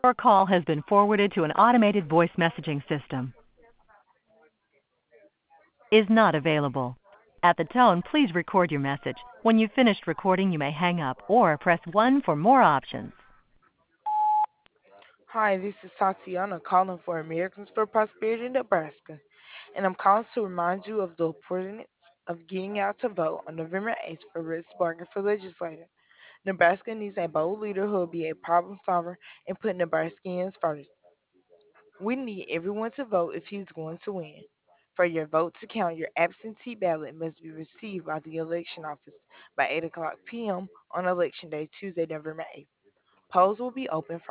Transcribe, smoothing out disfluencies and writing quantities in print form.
Your call has been forwarded to an automated voice messaging system. Is not available. At the tone, please record your message. When you've finished recording, you may hang up or press 1 for more options. Hi, this is Tatiana calling for Americans for Prosperity, Nebraska, and I'm calling to remind you of the importance of getting out to vote on November 8th for Red Bargain for legislator. Nebraska needs a bold leader who will be a problem solver and put Nebraskans first. We need everyone to vote if he's going to win. For your vote to count, your absentee ballot must be received by the election office by 8 o'clock p.m. on Election Day, Tuesday, November 8th. Polls will be open from